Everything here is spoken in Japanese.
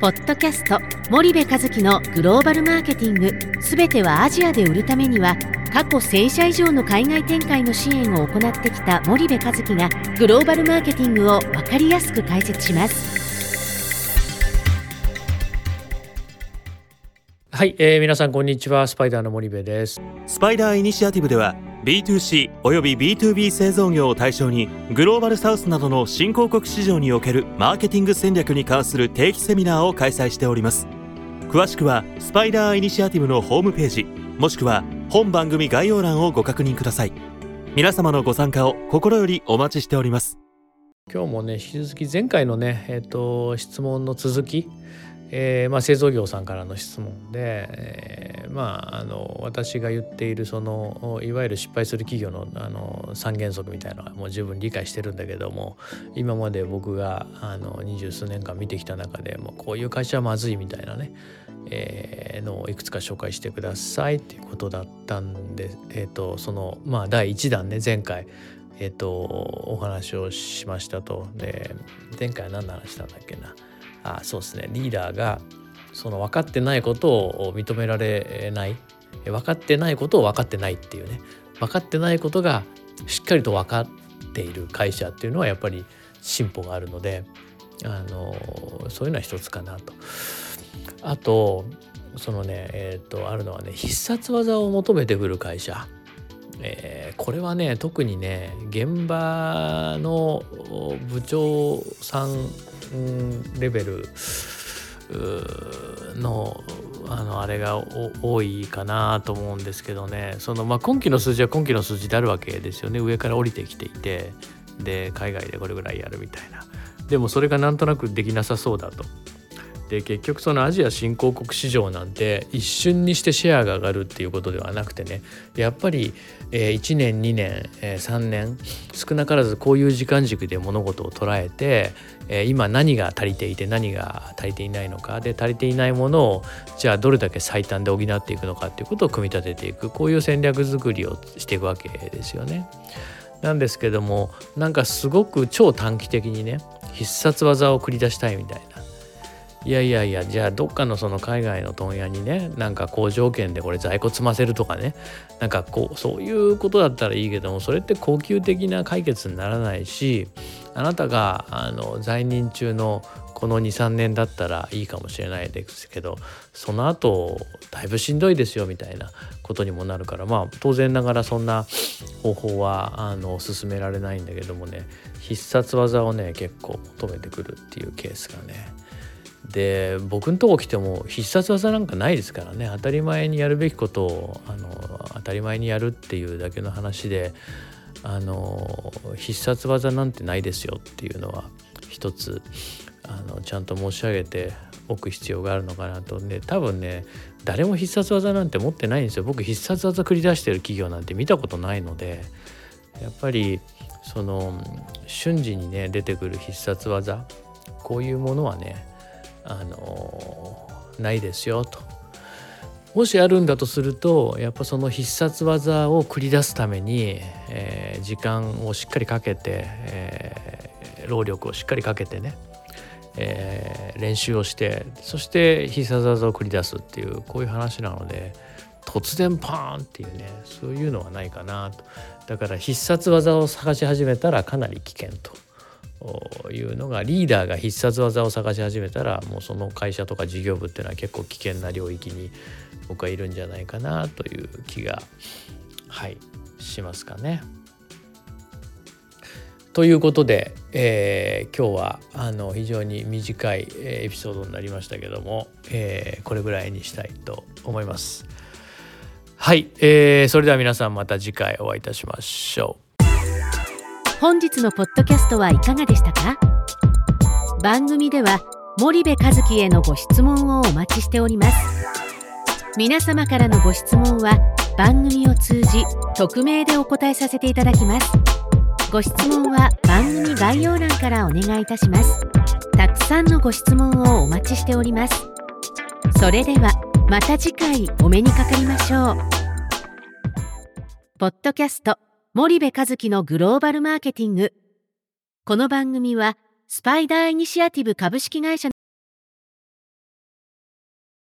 ポッドキャスト森部一樹のグローバルマーケティング、すべてはアジアで売るためには、過去1000社以上の海外展開の支援を行ってきた森部一樹がグローバルマーケティングを分かりやすく解説します。 はい、皆さんこんにちは。スパイダーの森部です。 スパイダーイニシアティブでは B2C および B2B 製造業を対象にグローバルサウスなどの新興国市場におけるマーケティング戦略に関する定期セミナーを開催しております。詳しくはスパイダーイニシアティブのホームページ、もしくは本番組概要欄をご確認ください。皆様のご参加を心よりお待ちしております。 今日もね、引き続き前回のね、質問の続き、製造業さんからの質問で、私が言っているそのいわゆる失敗する企業の三原則みたいなのはもう十分理解してるんだけども、今まで僕が20数年間見てきた中でもうこういう会社はまずいみたいなね、のをいくつか紹介してくださいっていうことだったんで、その第1弾ね、前回お話をしましたと。で、前回は何の話したんだっけな。そうですね、リーダーがその分かってないことを認められない、分かってないことを分かってないっていうね、分かってないことがしっかりと分かっている会社っていうのはやっぱり進歩があるので、そういうのは一つかなと。あとそのね、あるのはね、必殺技を求めてくる会社、これはね、特にね、現場の部長さんレベルのあれが多いかなと思うんですけどね。その今期の数字は今期の数字であるわけですよね。上から降りてきていて、で海外でこれぐらいやるみたいな。でもそれがなんとなくできなさそうだと。で、結局そのアジア新興国市場なんて一瞬にしてシェアが上がるっていうことではなくてね、やっぱり1年2年3年少なからずこういう時間軸で物事を捉えて、今何が足りていて何が足りていないのかで、足りていないものをじゃあどれだけ最短で補っていくのかっていうことを組み立てていく、こういう戦略作りをしていくわけですよね。なんですけども、なんかすごく超短期的にね、必殺技を繰り出したいみたいな。いや、じゃあどっかのその海外の問屋にね、なんか好条件でこれ在庫積ませるとかね、なんかそういうことだったらいいけども、それって恒久的な解決にならないし、あなたが在任中のこの 2,3 年だったらいいかもしれないですけど、その後だいぶしんどいですよみたいなことにもなるから、当然ながらそんな方法は進められないんだけどもね、必殺技をね結構求めてくるっていうケースがね。で、僕のとこ来ても必殺技なんかないですからね。当たり前にやるべきことを当たり前にやるっていうだけの話で、必殺技なんてないですよっていうのは一つちゃんと申し上げておく必要があるのかなと。ね、多分ね、誰も必殺技なんて持ってないんですよ。僕必殺技繰り出してる企業なんて見たことないので、やっぱりその瞬時にね出てくる必殺技、こういうものはねないですよと。もしあるんだとすると、やっぱその必殺技を繰り出すために、時間をしっかりかけて、労力をしっかりかけてね、練習をして、そして必殺技を繰り出すっていう、こういう話なので、突然パーンっていうね、そういうのはないかなと。だから必殺技を探し始めたらかなり危険というのが、リーダーが必殺技を探し始めたら、もうその会社とか事業部っていうのは結構危険な領域に僕はいるんじゃないかなという気がしますかね。ということで、今日は非常に短いエピソードになりましたけども、これぐらいにしたいと思います。はい、それでは皆さんまた次回お会いいたしましょう。 本日のポッドキャストはいかがでしたか？番組では森部一樹へのご質問をお待ちしております。皆様からのご質問は番組を通じ匿名でお答えさせていただきます。ご質問は番組概要欄からお願いいたします。たくさんのご質問をお待ちしております。それではまた次回お目にかかりましょう。ポッドキャスト森部一樹のグローバルマーケティング。この番組はスパイダーイニシアティブ株式会社